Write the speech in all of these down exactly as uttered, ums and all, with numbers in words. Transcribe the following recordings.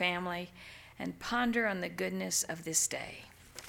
family, and ponder on the goodness of this day.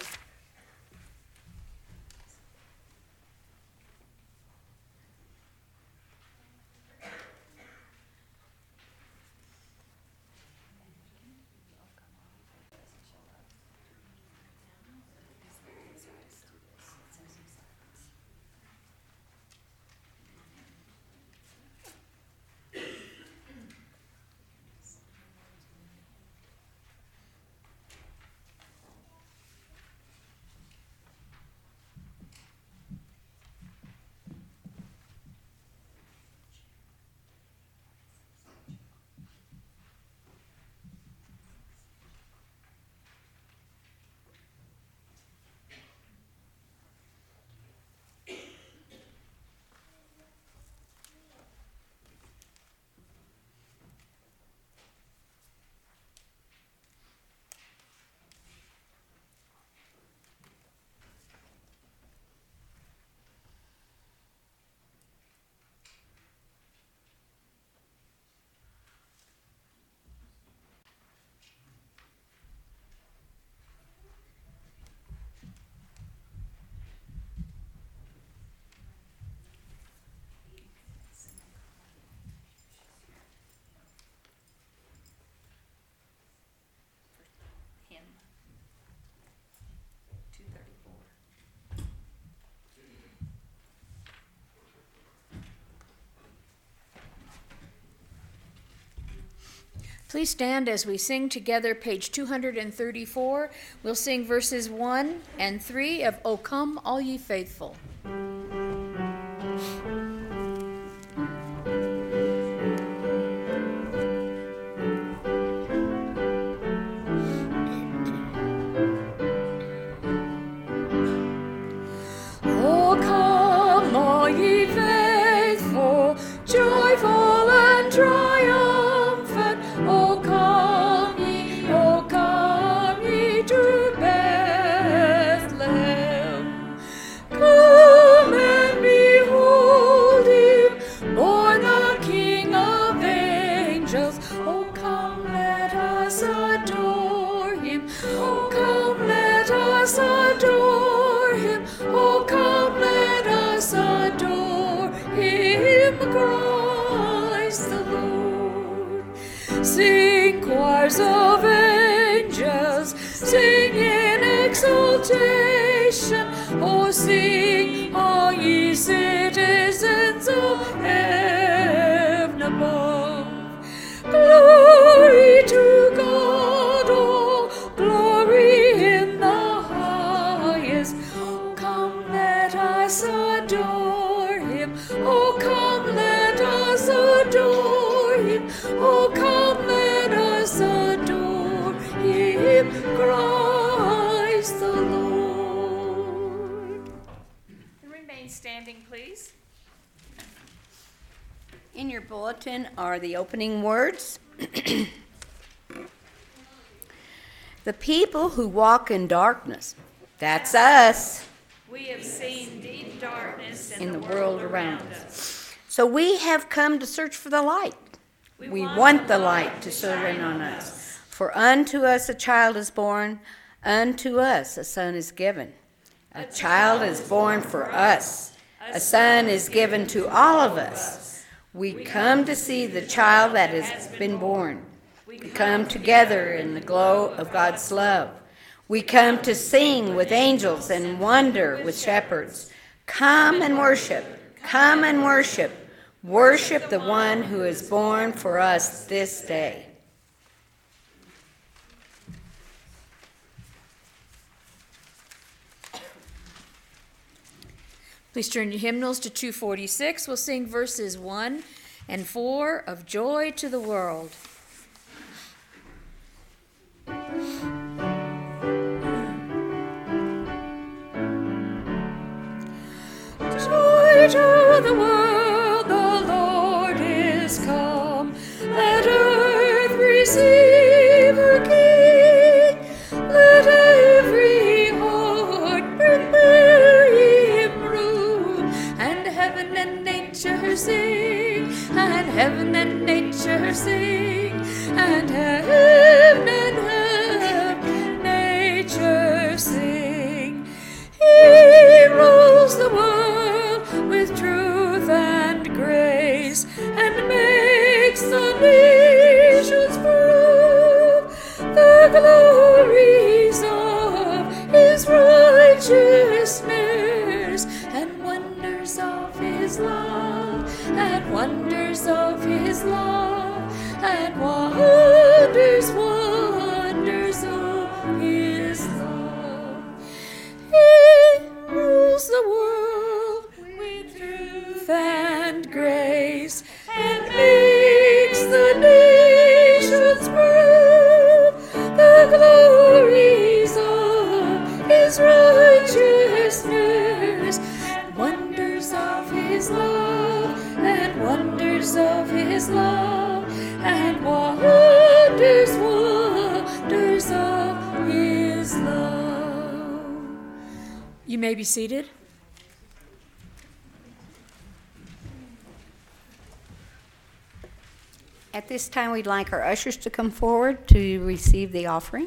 Please stand as we sing together page two hundred thirty-four. We'll sing verses one and three of O Come All Ye Faithful. O come all ye faithful, joyful and triumphant. O come ye, O come ye to Bethlehem. Come and behold him, born the King of angels. O come, let us adore him. O come, let us adore him. O come, let us adore him, Christ the Lord. Sing, choirs of angels, sing in exultation. Oh, sing, all ye citizens of heaven above. Glory to God, oh, glory in the highest. Oh, come, let us adore him. Oh, come, let us adore him. Oh, come, let us adore him, Christ the Lord. Remain standing, please. In your bulletin are the opening words. The people who walk in darkness, that's us. We have seen deep darkness in, in the, the world, world around around us. us. So we have come to search for the light. We, We want, want the light to shine on us. For unto us a child is born, unto us a son is given. A child is born for us, a son is given to all of us. We come to see the child that has been born. We come together in the glow of God's love. We come to sing with angels and wonder with shepherds. Come and worship, come and worship. Worship the one who is born for us this day. Please turn your hymnals to two forty-six. We'll sing verses one and four of Joy to the World. Joy to the world, the Lord is come. Let earth receive her King. Let every heart prepare him room. And heaven and nature sing, and heaven and nature sing, and heaven glories of his righteousness, and wonders of his love, and wonders of his love, and wonders, wonders of his love. He rules the world with truth and grace, and makes the nations prove the glories of his righteousness, and wonders of his love, and wonders of his love, and wonders, wonders of his love. You may be seated. At this time, we'd like our ushers to come forward to receive the offering.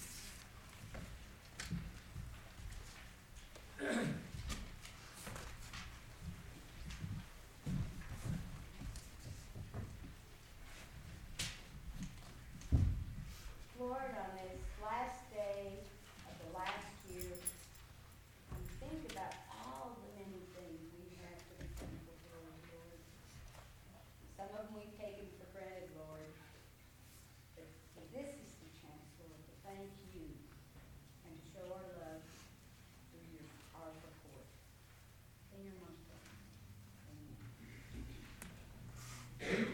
Lord, on this last day of the last year, we think about all the many things we have to be thankful for, Lord. Some of them we've taken for granted, Lord. But this is the chance, Lord, to thank you and to show our love through your, our support. In your most holy name. Amen.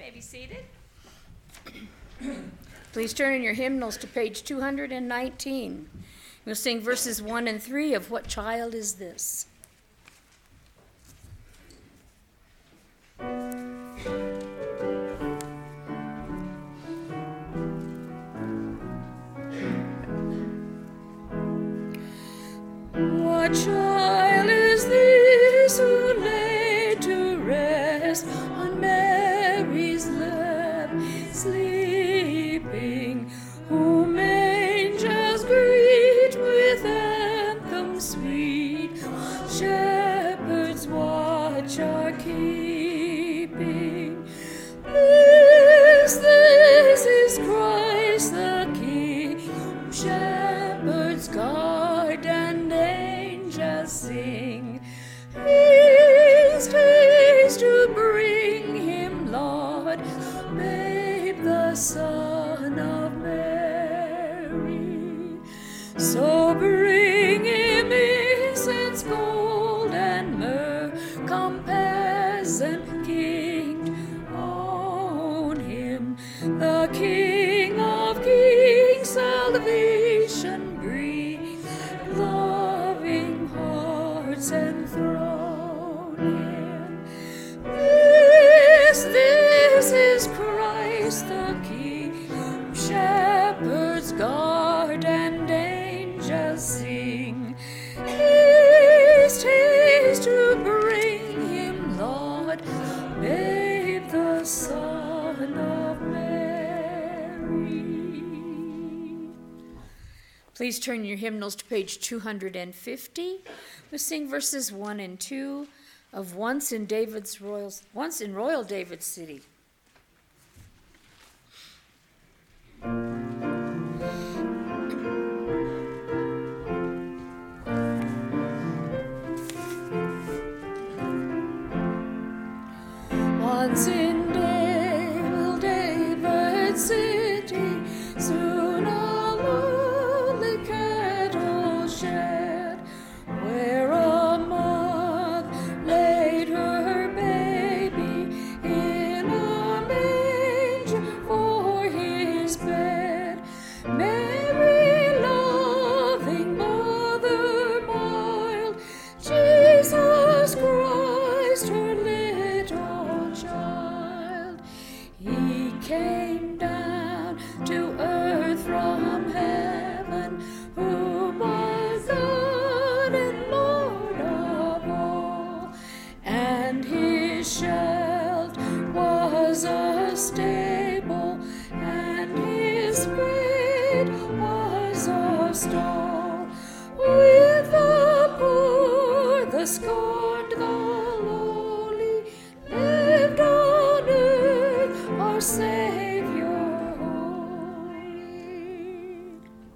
may be seated. Please turn in your hymnals to page two hundred nineteen. We'll sing verses one and three of What Child Is This? What child is this who lay to rest on Mary's lap, sleeping, whom angels greet with anthems sweet, shepherds watch are keeping? This, this is Christ the King, whom shepherds guard and angels sing. Haste, haste to bring him, Lord, the babe, the Son of Mary. So bring him incense, gold, and myrrh, compass and king to own him, the King of kings, salvation bring, loving hearts enthrone him. This, this is Christ the King, whom shepherds guard and angels sing. Haste, haste to bring him, Lord, the babe, the Son of Mary. Please turn your hymnals to page two hundred fifty. We'll sing verses one and two of Once in David's Royal, Once in Royal David City. Once in Dale, David city, soon a lonely cattle shed, where a mother laid her baby in a manger for his bed. Mary, loving mother mild, Jesus Christ, her little child. He came down to earth from heaven, who was God and Lord of all, and his shelter was a stable, and his bed was a stall. With the poor, the scorned, the lowly, lived on earth our Savior holy.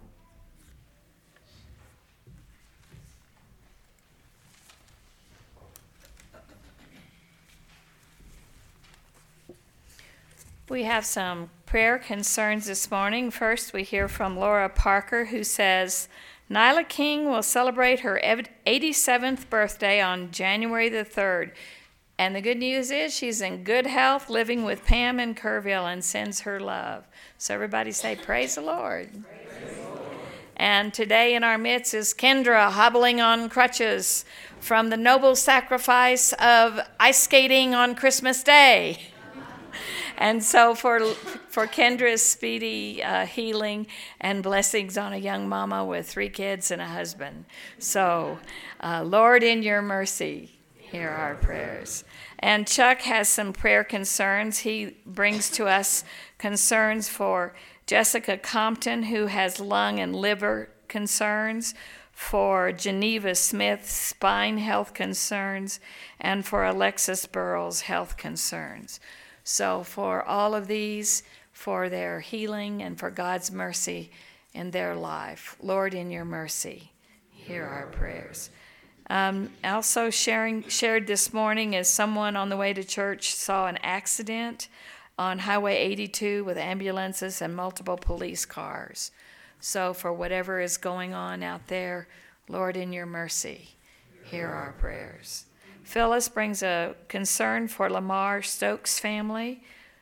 We have some prayer concerns this morning. First, we hear from Laura Parker, who says, Nyla King will celebrate her eighty-seventh birthday on January the third. And the good news is she's in good health, living with Pam in Kerrville, and sends her love. So everybody say, praise the Lord. Praise the Lord. And today in our midst is Kendra, hobbling on crutches from the noble sacrifice of ice skating on Christmas Day. And so for for Kendra's speedy uh, healing and blessings on a young mama with three kids and a husband. So, uh, Lord, in your mercy, hear our prayers. And Chuck has some prayer concerns. He brings to us concerns for Jessica Compton, who has lung and liver concerns, for Geneva Smith's spine health concerns, and for Alexis Burrell's health concerns. So for all of these, for their healing and for God's mercy in their life, Lord, in your mercy, hear our prayers. Um, also sharing shared this morning is someone on the way to church saw an accident on Highway eighty-two with ambulances and multiple police cars. So for whatever is going on out there, Lord, in your mercy, hear our prayers. Phyllis brings a concern for Lamar Stokes' family,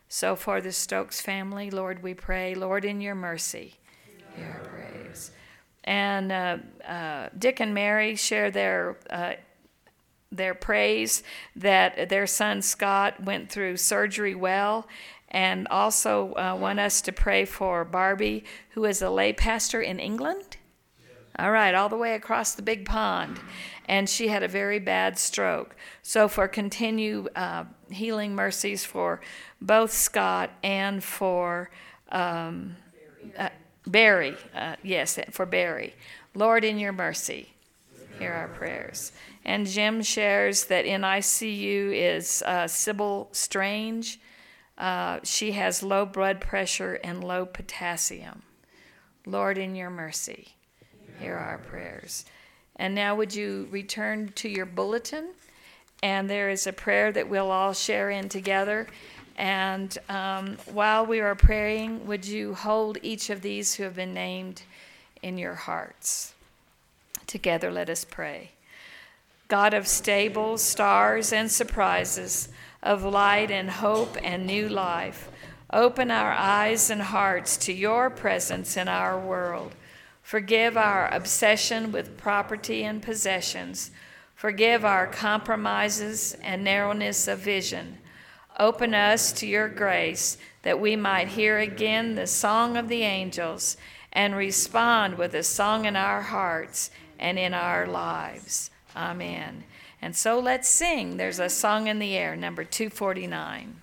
So for the Stokes family, Lord, we pray, Lord, in your mercy, hear our praise. And uh, uh, Dick and Mary share their uh, their praise that their son Scott went through surgery well, and also uh, want us to pray for Barbie, who is a lay pastor in England. All right, all the way across the big pond. And she had a very bad stroke. So for continued uh, healing mercies for both Scott and for um, uh, Barry. Uh, yes, for Barry. Lord, in your mercy, hear our prayers. And Jim shares that in I C U is uh, Sybil Strange. Uh, she has low blood pressure and low potassium. Lord, in your mercy, hear our prayers. And now would you return to your bulletin? And there is a prayer that we'll all share in together. And um, while we are praying, would you hold each of these who have been named in your hearts? Together, let us pray. God of stables, stars, and surprises, of light and hope and new life, open our eyes and hearts to your presence in our world. Forgive our obsession with property and possessions. Forgive our compromises and narrowness of vision. Open us to your grace that we might hear again the song of the angels and respond with a song in our hearts and in our lives. Amen. And so let's sing. There's a song in the air, number two forty-nine.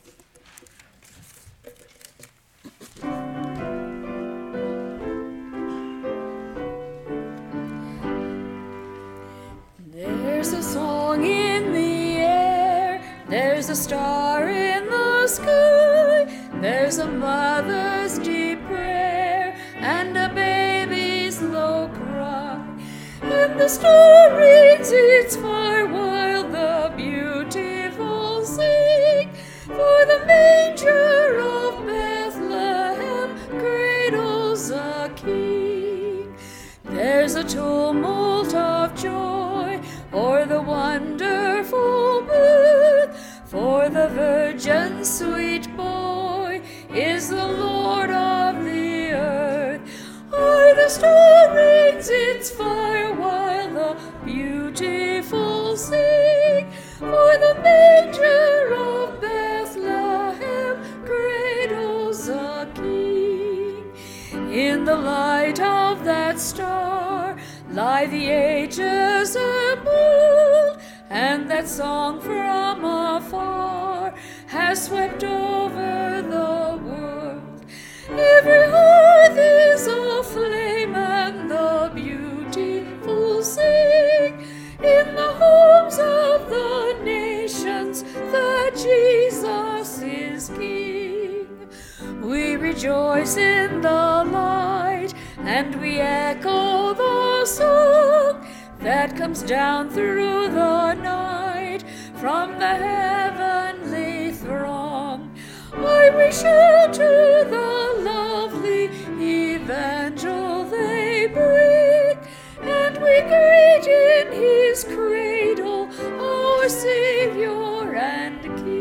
There's a song in the air, there's a star in the sky, there's a mother's deep prayer and a baby's low cry, and the star rings its fire while the beautiful sing, for the manger of Bethlehem cradles a king. There's a tumult of joy for the wonderful birth, for the virgin sweet boy is the Lord of the earth. Aye, the star rings its fire while the beautiful sing, for the manger of Bethlehem cradles a king. In the light of that star lie the ages above, and that song from afar has swept over the world. Every hearth is aflame, and the beautiful sing in the homes of the nations that Jesus is King. We rejoice in the light, and we echo the song that comes down through the night from the heavenly throng. I we shout to the lovely evangel they bring, and we greet in his cradle our Savior and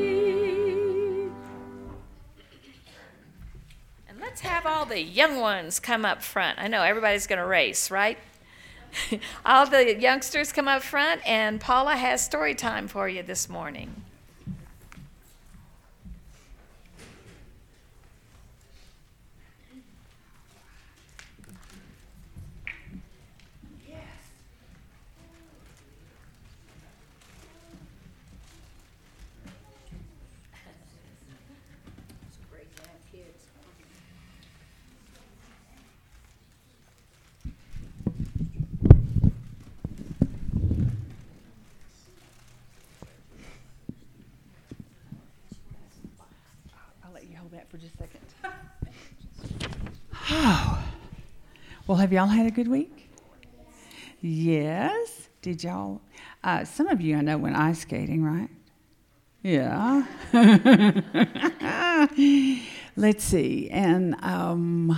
King. And let's have all the young ones come up front. I know everybody's going to race, right? All the youngsters come up front, and Paula has story time for you this morning. For just a second. Oh. Well, have y'all had a good week? Yes. Did y'all? Uh, some of you I know went ice skating, right? Yeah. Let's see. And um,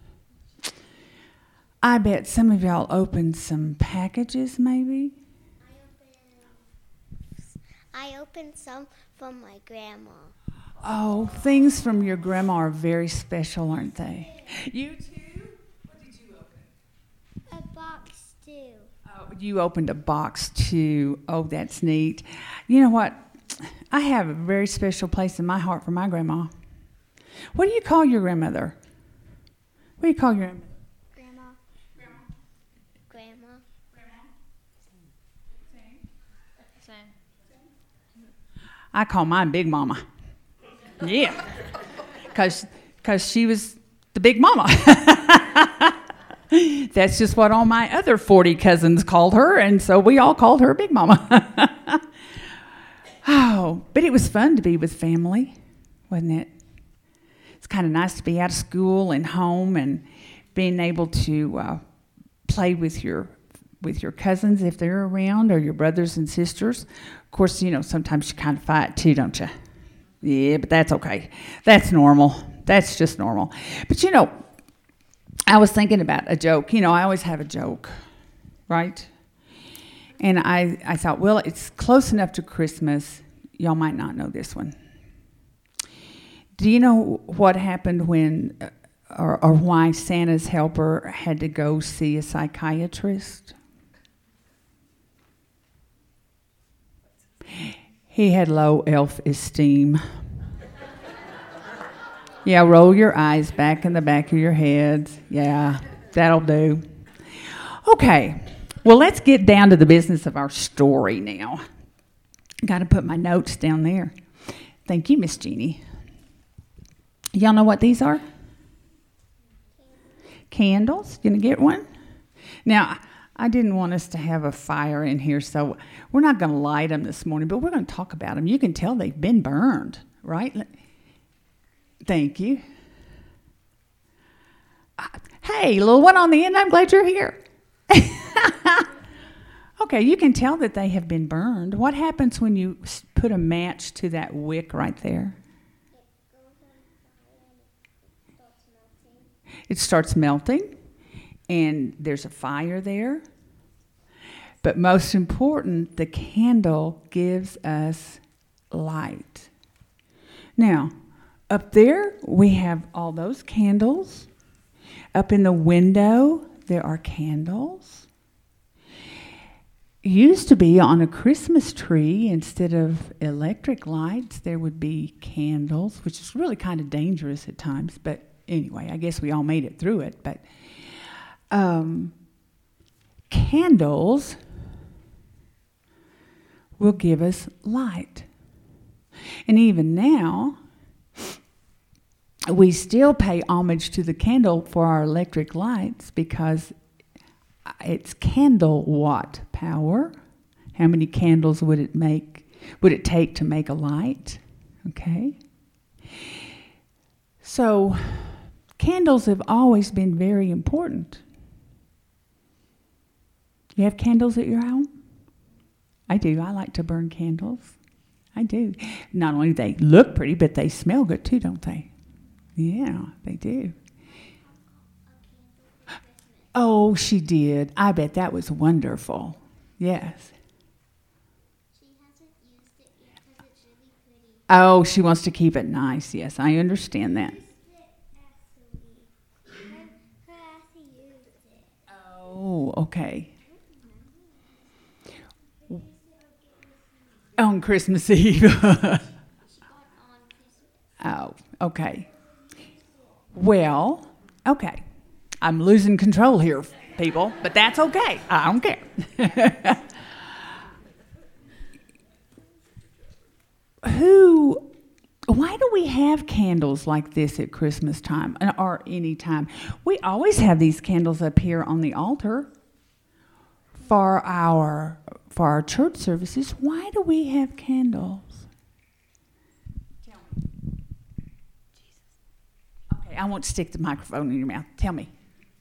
I bet some of y'all opened some packages, maybe? I opened, I opened some from my grandma. Oh, things from your grandma are very special, aren't they? You too? What did you open? A box too. Oh, you opened a box too. Oh, that's neat. You know what? I have a very special place in my heart for my grandma. What do you call your grandmother? What do you call your grandmother? Grandma. Grandma. Grandma. I call mine Big Mama. Yeah, because because she was the Big Mama. That's just what all my other forty cousins called her, and so we all called her Big Mama. Oh, but it was fun to be with family, wasn't it? It's kind of nice to be out of school and home and being able to uh, play with your with your cousins if they're around, or your brothers and sisters. Of course, you know, sometimes you kind of fight too, don't you? Yeah, but that's okay. That's normal. That's just normal. But, you know, I was thinking about a joke. You know, I always have a joke, right? And I, I thought, well, it's close enough to Christmas. Y'all might not know this one. Do you know what happened when, uh, or, or why Santa's helper had to go see a psychiatrist? He had low self-esteem. Yeah, roll your eyes back in the back of your heads. Yeah, that'll do. Okay, well, let's get down to the business of our story now. Got to put my notes down there. Thank you, Miss Jeannie. Y'all know what these are? Candles. Gonna get one? Now, I didn't want us to have a fire in here, so we're not going to light them this morning, but we're going to talk about them. You can tell they've been burned, right? Thank you. Uh, hey, little one on the end, I'm glad you're here. Okay, you can tell that they have been burned. What happens when you put a match to that wick right there? It starts melting, and there's a fire there. But most important, the candle gives us light. Now, up there, we have all those candles. Up in the window, there are candles. It used to be on a Christmas tree, instead of electric lights, there would be candles, which is really kind of dangerous at times. But anyway, I guess we all made it through it. But um, candles will give us light. And even now, we still pay homage to the candle for our electric lights because it's candle watt power. How many candles would it make? Would it take to make a light? Okay. So, candles have always been very important. You have candles at your home? I do. I like to burn candles. I do. Not only do they look pretty, but they smell good too, don't they? Yeah, they do. Oh, she did. I bet that was wonderful. Yes. She hasn't used it yet because it's really pretty. Oh, she wants to keep it nice. Yes, I understand that. Oh, okay. On Christmas Eve. Oh, okay. Well, okay. I'm losing control here, people, but that's okay. I don't care. Who, why do we have candles like this at Christmas time or any time? We always have these candles up here on the altar for our for our church services. Why do we have candles? Tell me. Jesus. Okay, I won't stick the microphone in your mouth. Tell me.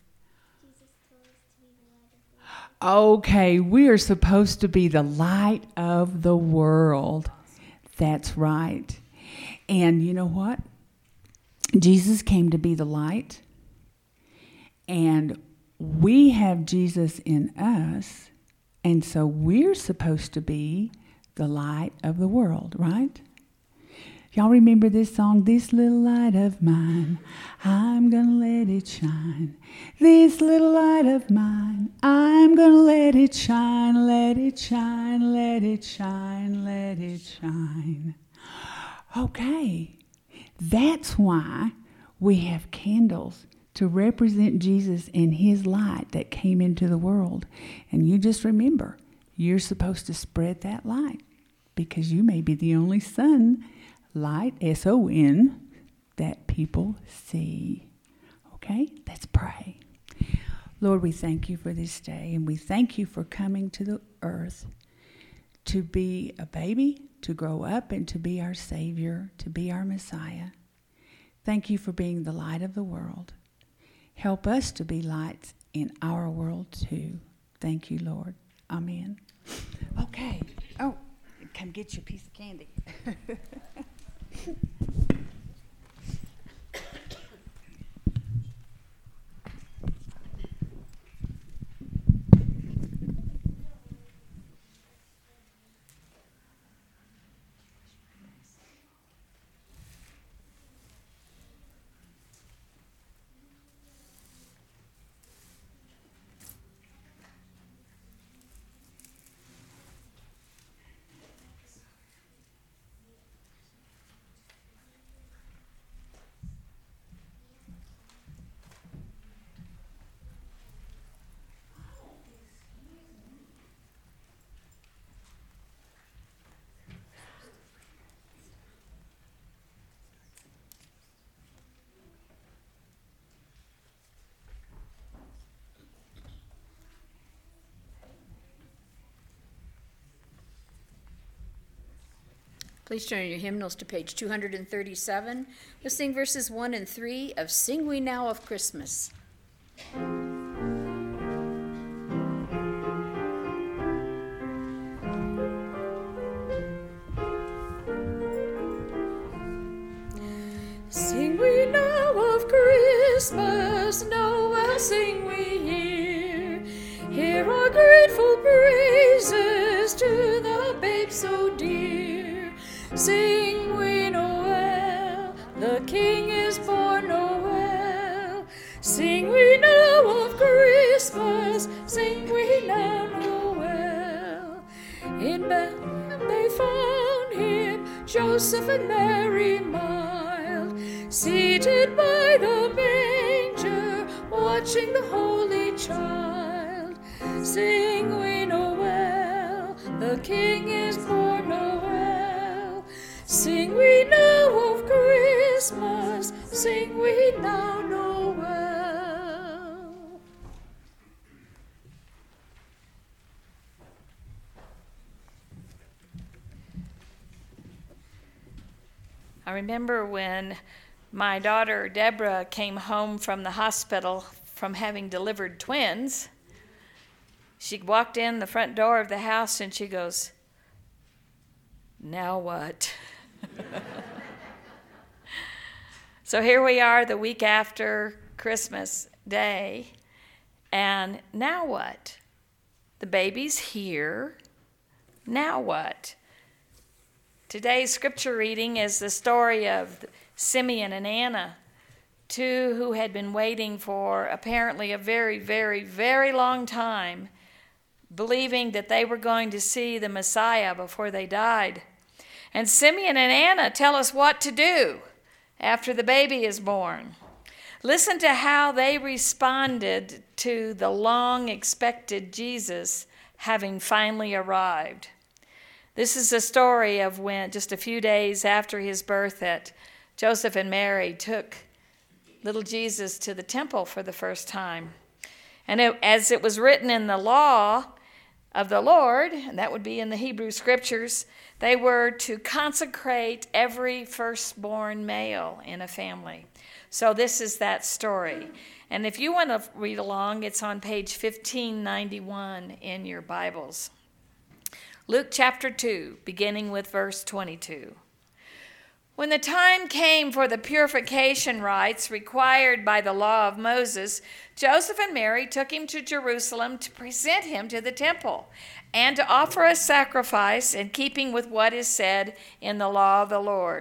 Okay, we are supposed to be the light of the world. That's right. And you know what? Jesus came to be the light. And we have Jesus in us. And so we're supposed to be the light of the world, right? Y'all remember this song? This little light of mine, I'm gonna let it shine. This little light of mine, I'm gonna let it shine, let it shine, let it shine, let it shine. Okay, that's why we have candles to represent Jesus and his light that came into the world. And you just remember, you're supposed to spread that light because you may be the only sun light, S O N, that people see. Okay, let's pray. Lord, we thank you for this day, and we thank you for coming to the earth to be a baby, to grow up, and to be our Savior, to be our Messiah. Thank you for being the light of the world. Help us to be lights in our world too. Thank you, Lord. Amen. Okay. Oh, come get your piece of candy. Please turn your hymnals to page two hundred thirty-seven. We'll sing verses one and three of Sing We Now of Christmas. Sing we now of Christmas, Noel sing we here. Hear our grateful praises to the babe so dear. Sing we Noel, the King is born Noel. Sing we now of Christmas, sing we now Noel. In Bethlehem they found him, Joseph and Mary mild, seated by the manger, watching the Holy Child. Sing we Noel, the King is born Noel. Sing we now of Christmas, sing we now Noel. I remember when my daughter Deborah came home from the hospital from having delivered twins. She walked in the front door of the house and she goes, "Now what?" So here we are the week after Christmas Day, and now what? The baby's here. Now what? Today's scripture reading is the story of Simeon and Anna, two who had been waiting for apparently a very, very, very long time, believing that they were going to see the Messiah before they died. And Simeon and Anna tell us what to do after the baby is born. Listen to how they responded to the long-expected Jesus having finally arrived. This is the story of when, just a few days after his birth, that Joseph and Mary took little Jesus to the temple for the first time. And it, as it was written in the law of the Lord, and that would be in the Hebrew scriptures, they were to consecrate every firstborn male in a family. So this is that story. And if you want to read along, it's on page fifteen ninety-one in your Bibles. Luke chapter two, beginning with verse twenty-two. When the time came for the purification rites required by the law of Moses, Joseph and Mary took him to Jerusalem to present him to the temple and to offer a sacrifice in keeping with what is said in the law of the Lord.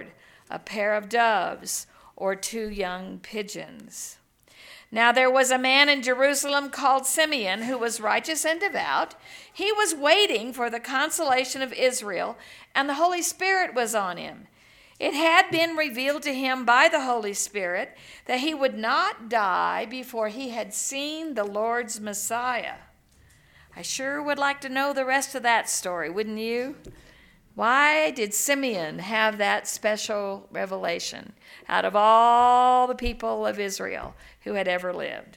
a pair of doves, or two young pigeons. Now there was a man in Jerusalem called Simeon, who was righteous and devout. He was waiting for the consolation of Israel, and the Holy Spirit was on him. It had been revealed to him by the Holy Spirit that he would not die before he had seen the Lord's Messiah. I sure would like to know the rest of that story, wouldn't you? Why did Simeon have that special revelation out of all the people of Israel who had ever lived?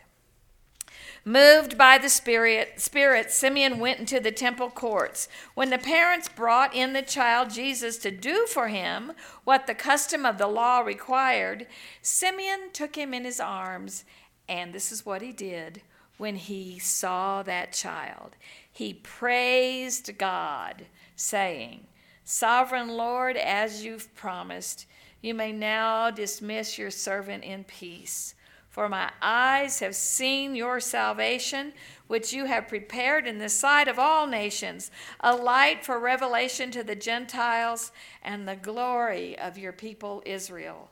Moved by the Spirit, Spirit, Simeon went into the temple courts. When the parents brought in the child Jesus to do for him what the custom of the law required, Simeon took him in his arms, and this is what he did when he saw that child. He praised God, saying, "Sovereign Lord, as you've promised, you may now dismiss your servant in peace. For my eyes have seen your salvation, which you have prepared in the sight of all nations, a light for revelation to the Gentiles and the glory of your people Israel."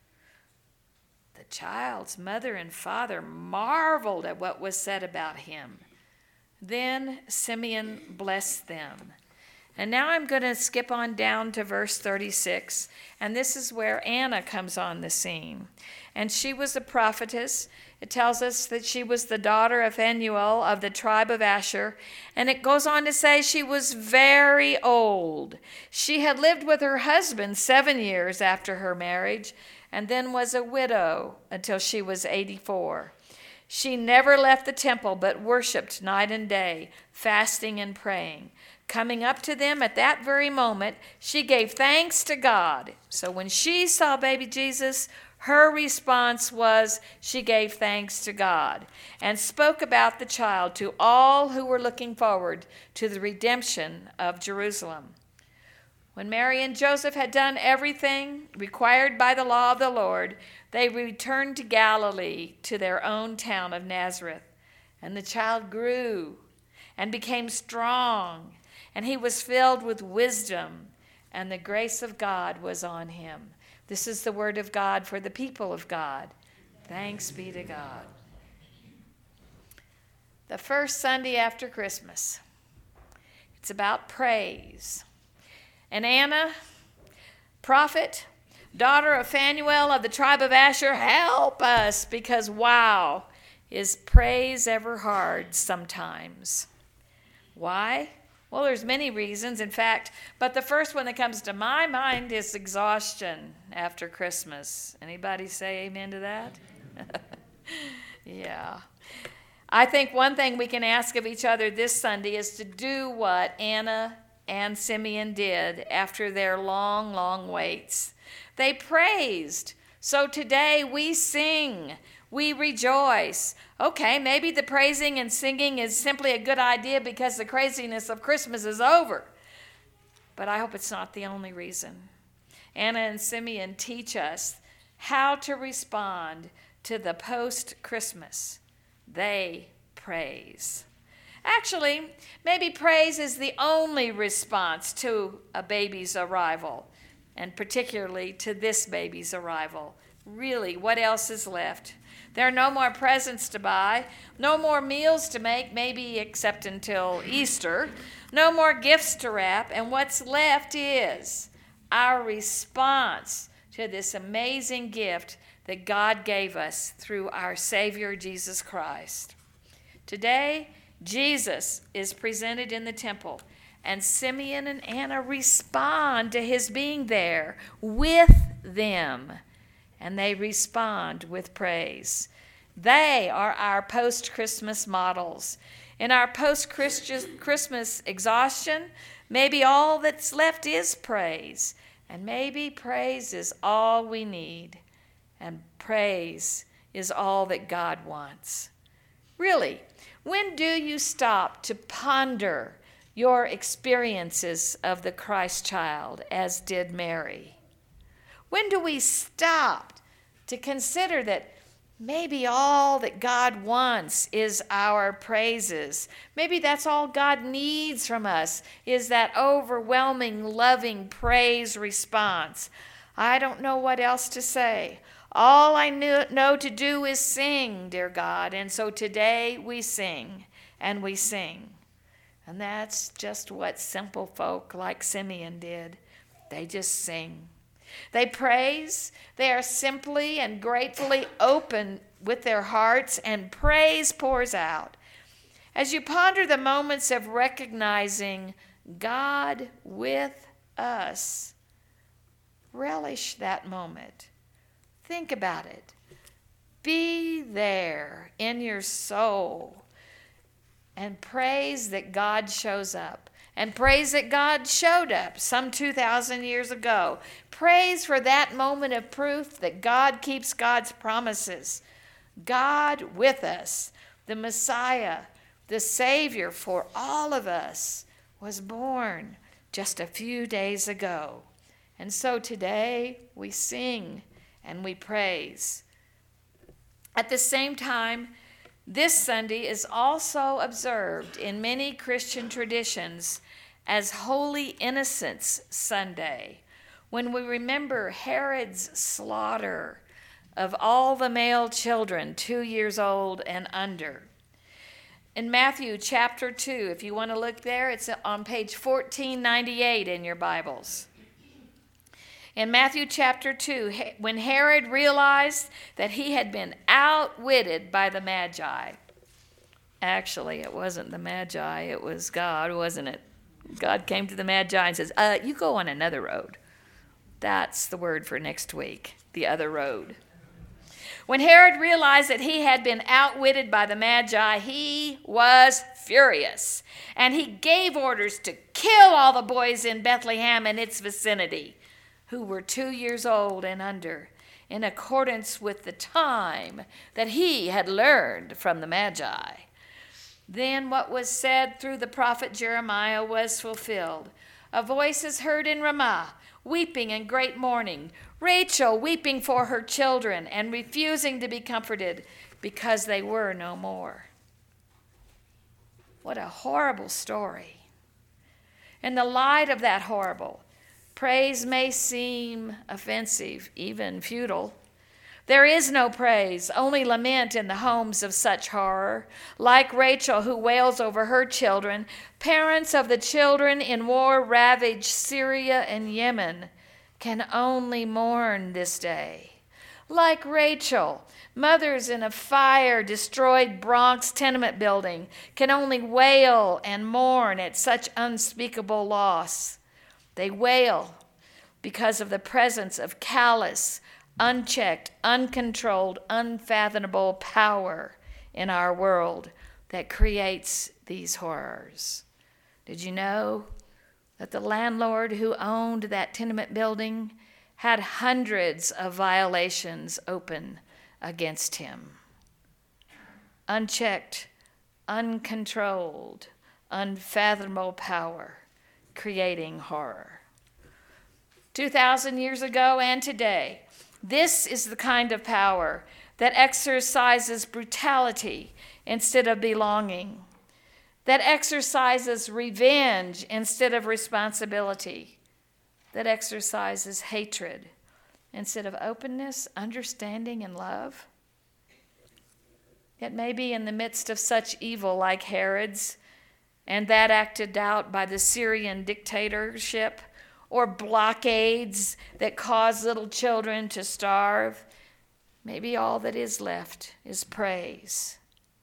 The child's mother and father marveled at what was said about him. Then Simeon blessed them. And now I'm going to skip on down to verse thirty-six, and this is where Anna comes on the scene. And she was a prophetess. It tells us that she was the daughter of Phanuel of the tribe of Asher, and it goes on to say she was very old. She had lived with her husband seven years after her marriage, and then was a widow until she was eighty-four. She never left the temple but worshiped night and day, fasting and praying. Coming up to them at that very moment, she gave thanks to God. So when she saw baby Jesus, her response was she gave thanks to God and spoke about the child to all who were looking forward to the redemption of Jerusalem. When Mary and Joseph had done everything required by the law of the Lord, they returned to Galilee, to their own town of Nazareth. And the child grew and became strong, and he was filled with wisdom, and the grace of God was on him. This is the word of God for the people of God. Thanks be to God. The first Sunday after Christmas. It's about praise. And Anna, prophet, daughter of Phanuel of the tribe of Asher, help us, because wow, is praise ever hard sometimes? Why? Well, there's many reasons, in fact, but the first one that comes to my mind is exhaustion after Christmas. Anybody say amen to that? Yeah. I think one thing we can ask of each other this Sunday is to do what Anna and Simeon did after their long, long waits. They praised. So today we sing. We rejoice. Okay, maybe the praising and singing is simply a good idea because the craziness of Christmas is over. But I hope it's not the only reason. Anna and Simeon teach us how to respond to the post-Christmas. They praise. Actually, maybe praise is the only response to a baby's arrival, and particularly to this baby's arrival. Really, what else is left? There are no more presents to buy, no more meals to make, maybe except until Easter, no more gifts to wrap, and what's left is our response to this amazing gift that God gave us through our Savior, Jesus Christ. Today, Jesus is presented in the temple, and Simeon and Anna respond to his being there with them, and they respond with praise. They are our post-Christmas models. In our post-Christmas exhaustion, maybe all that's left is praise, and maybe praise is all we need, and praise is all that God wants. Really, when do you stop to ponder your experiences of the Christ child, as did Mary? When do we stop to consider that maybe all that God wants is our praises? Maybe that's all God needs from us, is that overwhelming, loving praise response. I don't know what else to say. All I knew, know to do is sing, dear God. And so today we sing, and we sing. And that's just what simple folk like Simeon did. They just sing. They praise. They are simply and gratefully open with their hearts, and praise pours out. As you ponder the moments of recognizing God with us, relish that moment. Think about it. Be there in your soul and praise that God shows up. And praise that God showed up some two thousand years ago. Praise for that moment of proof that God keeps God's promises. God with us, the Messiah, the Savior for all of us, was born just a few days ago. And so today we sing and we praise. At the same time, this Sunday is also observed in many Christian traditions as Holy Innocents' Sunday, when we remember Herod's slaughter of all the male children two years old and under. In Matthew chapter two, if you want to look there, it's on page fourteen ninety-eight in your Bibles. In Matthew chapter two, when Herod realized that he had been outwitted by the Magi. Actually, it wasn't the Magi, it was God, wasn't it? God came to the Magi and says, uh, you go on another road. That's the word for next week, the other road. When Herod realized that he had been outwitted by the Magi, he was furious. And he gave orders to kill all the boys in Bethlehem and its vicinity who were two years old and under, in accordance with the time that he had learned from the Magi. Then what was said through the prophet Jeremiah was fulfilled. A voice is heard in Ramah, weeping in great mourning, Rachel weeping for her children and refusing to be comforted because they were no more. What a horrible story. In the light of that horrible, praise may seem offensive, even futile. There is no praise, only lament in the homes of such horror. Like Rachel, who wails over her children, parents of the children in war-ravaged Syria and Yemen can only mourn this day. Like Rachel, mothers in a fire-destroyed Bronx tenement building can only wail and mourn at such unspeakable loss. They wail because of the presence of callous, unchecked, uncontrolled, unfathomable power in our world that creates these horrors. Did you know that the landlord who owned that tenement building had hundreds of violations open against him? Unchecked, uncontrolled, unfathomable power creating horror. two thousand years ago and today, this is the kind of power that exercises brutality instead of belonging, that exercises revenge instead of responsibility, that exercises hatred instead of openness, understanding, and love. Yet maybe in the midst of such evil like Herod's, and that acted out by the Syrian dictatorship, or blockades that cause little children to starve, maybe all that is left is praise.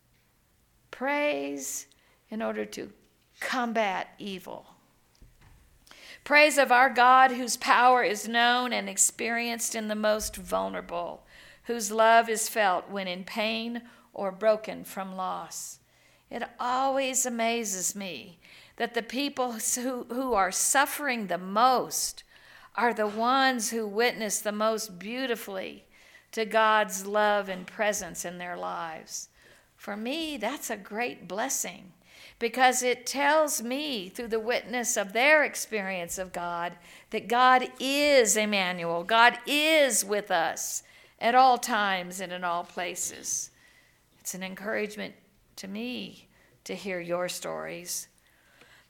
Praise in order to combat evil. Praise of our God, whose power is known and experienced in the most vulnerable, whose love is felt when in pain or broken from loss. It always amazes me that the people who, who are suffering the most are the ones who witness the most beautifully to God's love and presence in their lives. For me, that's a great blessing, because it tells me through the witness of their experience of God that God is Emmanuel. God is with us at all times and in all places. It's an encouragement to me to hear your stories.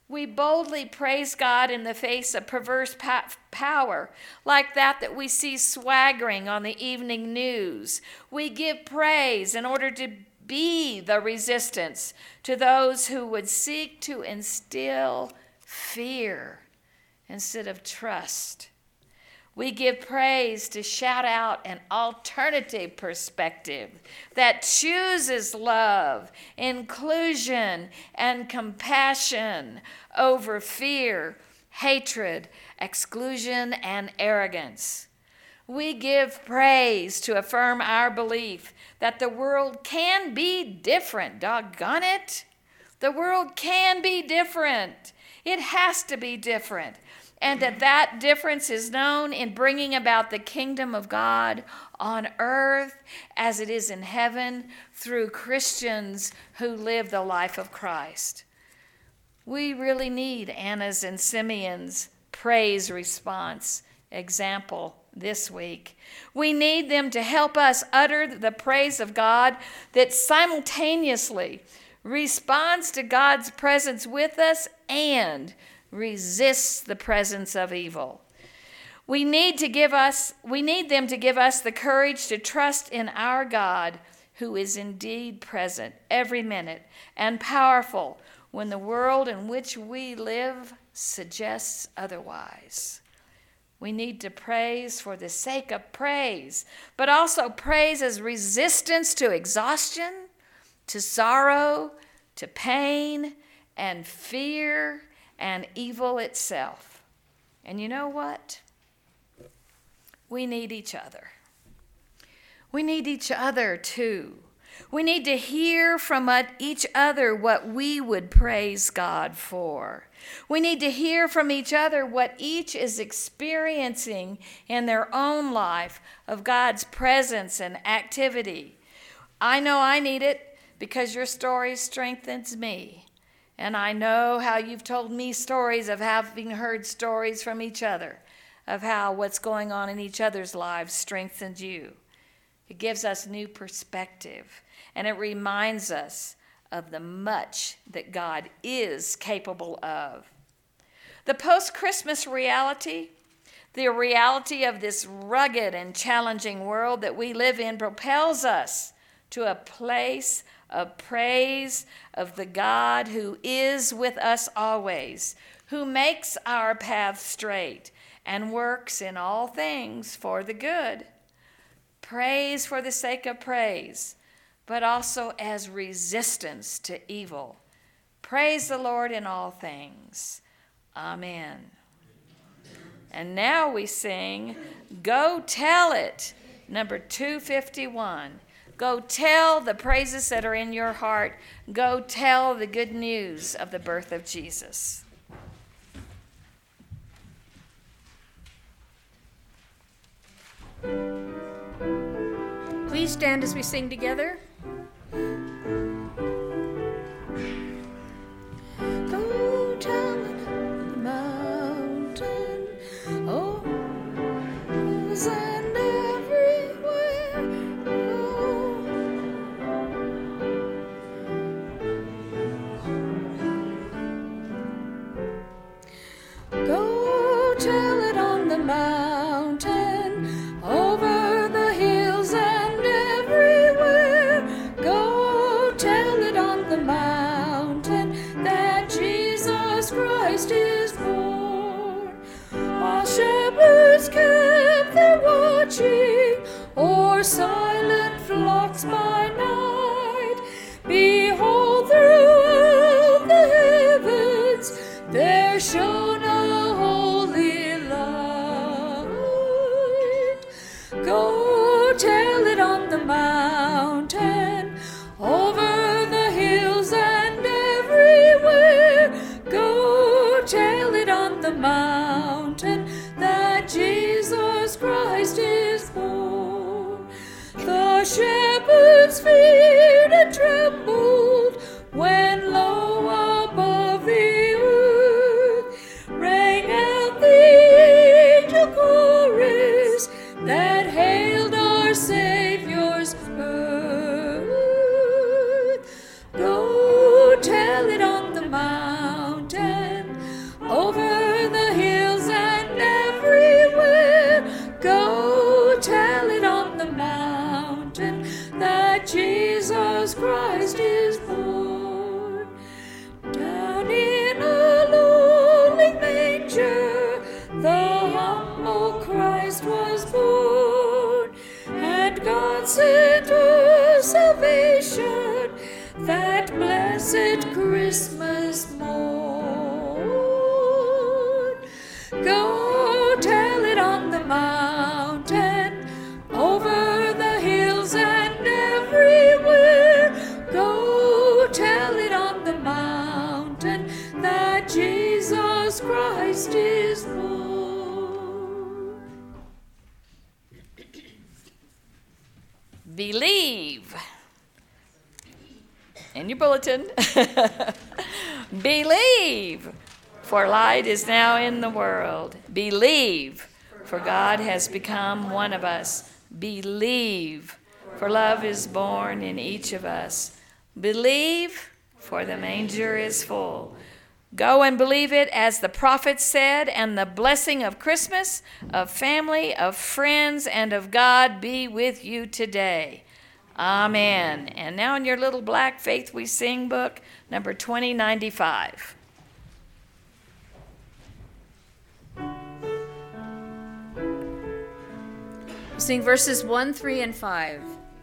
We boldly praise God in the face of perverse pa- power, like that that we see swaggering on the evening news. We give praise in order to be the resistance to those who would seek to instill fear instead of trust. We give praise to shout out an alternative perspective that chooses love, inclusion, and compassion over fear, hatred, exclusion, and arrogance. We give praise to affirm our belief that the world can be different. Doggone it. The world can be different. It has to be different. And that that difference is known in bringing about the kingdom of God on earth as it is in heaven through Christians who live the life of Christ. We really need Anna's and Simeon's praise response example this week. We need them to help us utter the praise of God that simultaneously responds to God's presence with us and resists the presence of evil. We need to give us, we need them to give us the courage to trust in our God, who is indeed present every minute and powerful when the world in which we live suggests otherwise. We need to praise for the sake of praise, but also praise as resistance to exhaustion, to sorrow, to pain, and fear, and evil itself. And you know what? We need each other. We need each other too. We need to hear from each other what we would praise God for. We need to hear from each other what each is experiencing in their own life of God's presence and activity. I know I need it because your story strengthens me. And I know how you've told me stories of having heard stories from each other, of how what's going on in each other's lives strengthens you. It gives us new perspective, and it reminds us of the much that God is capable of. The post-Christmas reality, the reality of this rugged and challenging world that we live in, propels us to a place of praise of the God who is with us always, who makes our path straight and works in all things for the good. Praise for the sake of praise, but also as resistance to evil. Praise the Lord in all things. Amen. And now we sing, Go Tell It, number two fifty-one. Go tell the praises that are in your heart. Go tell the good news of the birth of Jesus. Please stand as we sing together. Go tell it on the mountain, oh, and everywhere. Go, go tell it on the mountain, over the hills and everywhere. Go tell it on the mountain that Jesus Christ is born. While shepherds kept their watching o'er silent flocks by night, behold, throughout the heavens there shone a holy light. Go tell it on the mountain, over the hills and everywhere. Go tell it on the mountain that Jesus Christ is born. The shepherds feared and trembled when low above the earth rang out the angel chorus that hailed our Savior's birth. Go tell it on the mountain, that Jesus Christ is born. Down in a lowly manger, the humble Christ was born, and God sent us salvation that blessed Christmas morn. Go tell it on the mountain, over the hills and everywhere. Go tell it on the mountain that Jesus Christ is born. Believe. In your bulletin. Believe, for light is now in the world. Believe, for God has become one of us. Believe, for love is born in each of us. Believe, for the manger is full. Go and believe it as the prophet said, and the blessing of Christmas, of family, of friends, and of God be with you today. Amen. And now in your little black Faith We Sing book, number twenty ninety-five. Sing verses one, three, and five.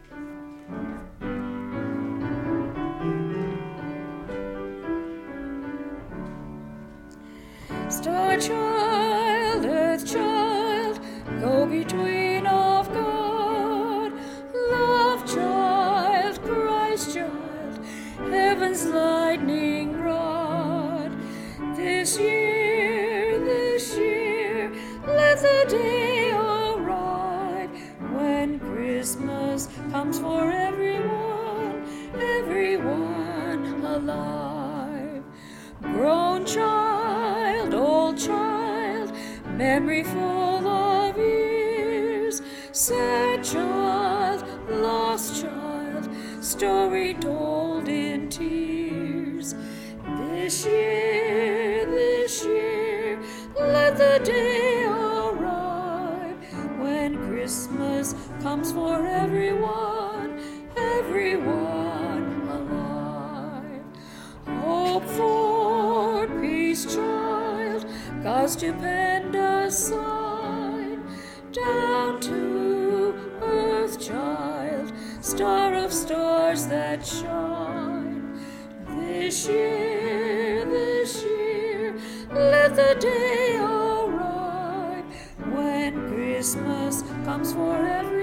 Star child, earth child, go between of God. Love child, Christ child, heaven's lightning rod. This year, this year, let the day arrive when Christmas comes for everyone, everyone alive. Grown child, old child, memory full of years, sad child, lost child, story told in tears. This year, this year, let the day arrive when Christmas comes for everyone, everyone alive. Hope for peace, child, God's stupendous sign, down to earth, child, star of stars that shine. This year, this year, let the day arrive when Christmas comes for everyone.